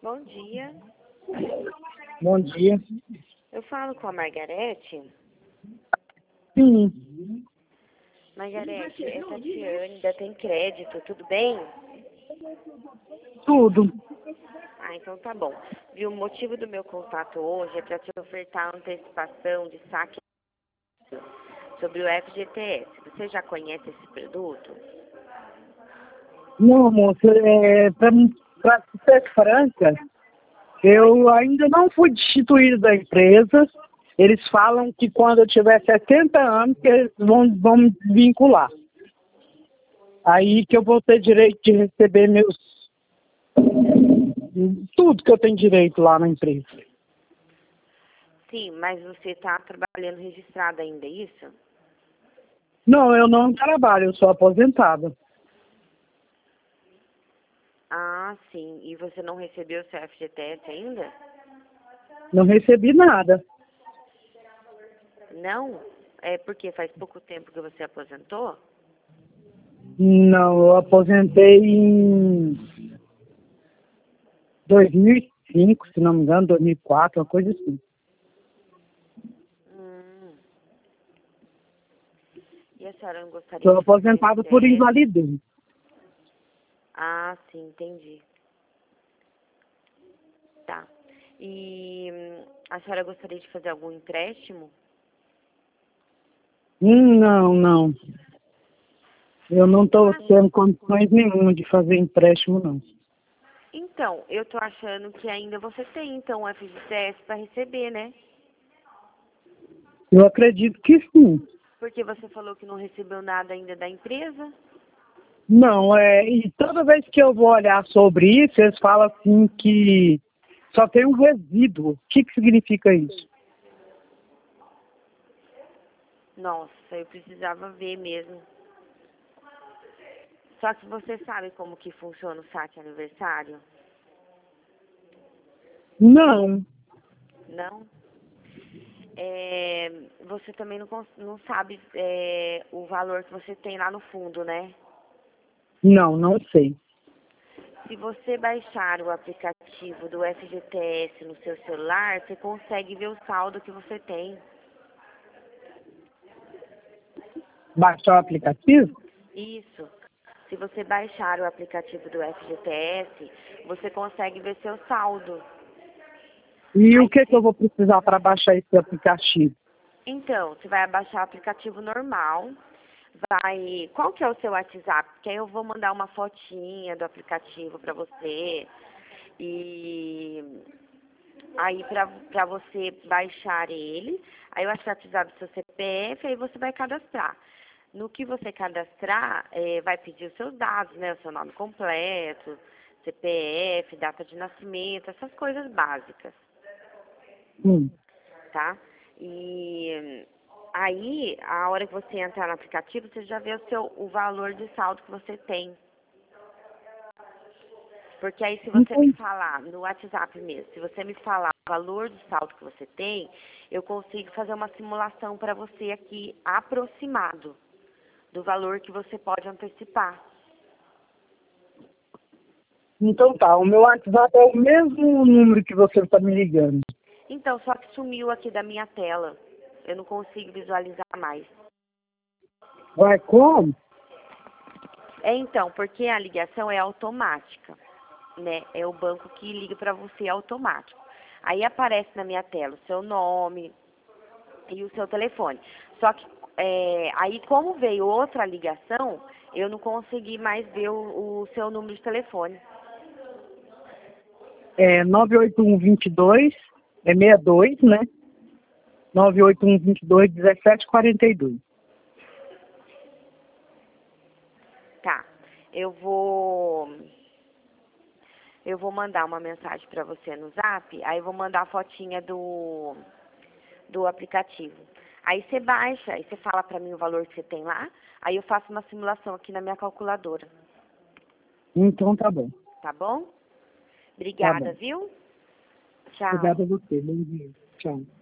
Bom dia. Bom dia. Eu falo com a Margarete. Sim, Margarete, é Tatiane, da Tem Crédito, tudo bem? tudo. Ah, então tá bom. Viu, o motivo do meu contato hoje é para te ofertar antecipação de saque sobre o FGTS. Você já conhece esse produto? Não, moça, pra ser franca, eu ainda não fui destituído da empresa. Eles falam que quando eu tiver 70 anos, que eles vão me vincular. Aí que eu vou ter direito de receber tudo que eu tenho direito lá na empresa. Sim, mas você está trabalhando registrado ainda, é isso? Não, eu não trabalho, eu sou aposentada. Ah, sim. E você não recebeu o seu FGTS ainda? Não recebi nada. Não? É porque faz pouco tempo que você aposentou? Não, eu aposentei em 2005, se não me engano, 2004, uma coisa assim. Hum. E a senhora não gostaria Sou de fazer um aposentado por teste? invalidez. Ah, sim, entendi. Tá. E a senhora gostaria de fazer algum empréstimo? Não, não. Eu não estou tendo condições nenhuma de fazer empréstimo, não. Então, eu tô achando que ainda você tem, então, o FGTS para receber, né? Eu acredito que sim. Porque você falou que não recebeu nada ainda da empresa. Não, e toda vez que eu vou olhar sobre isso, eles falam assim que só tem um resíduo. O que significa isso? Nossa, eu precisava ver mesmo. Só que você sabe como que funciona o saque aniversário? Não, Não? Você também não sabe o valor que você tem lá no fundo, né? não sei. Se você baixar o aplicativo do FGTS no seu celular, você consegue ver o saldo que você tem. Baixar o aplicativo? Isso. Se você baixar o aplicativo do FGTS, você consegue ver seu saldo. E o Aí, que eu vou precisar para baixar esse aplicativo? então, você vai abaixar o aplicativo normal. Qual que é o seu WhatsApp? Porque aí eu vou mandar uma fotinha do aplicativo para você. E aí para você baixar ele, aí eu acho que vai precisar do seu CPF, aí você vai cadastrar. No que você cadastrar, vai pedir os seus dados, né? O seu nome completo, CPF, data de nascimento, essas coisas básicas, Hum. tá? E aí, a hora que você entrar no aplicativo, você já vê o valor de saldo que você tem. Porque aí se você me Então, falar, no WhatsApp mesmo, se você me falar o valor do saldo que você tem, eu consigo fazer uma simulação para você aqui aproximado do valor que você pode antecipar. então tá, o meu WhatsApp é o mesmo número que você está me ligando. Então, só que sumiu aqui da minha tela. Eu não consigo visualizar mais. Vai como? Então, porque a ligação é automática, né? É o banco que liga para você automático. Aí aparece na minha tela o seu nome e o seu telefone. Só que aí, como veio outra ligação, eu não consegui mais ver o seu número de telefone. É 98122, é 62, né? 98122 1742. Tá. Eu vou mandar uma mensagem para você no Zap, aí eu vou mandar a fotinha do aplicativo. Aí você baixa, aí você fala para mim o valor que você tem lá, aí eu faço uma simulação aqui na minha calculadora, Então tá bom. tá bom? Tá Obrigada, bom. viu? Tchau. Obrigada a você. Bom dia. Tchau.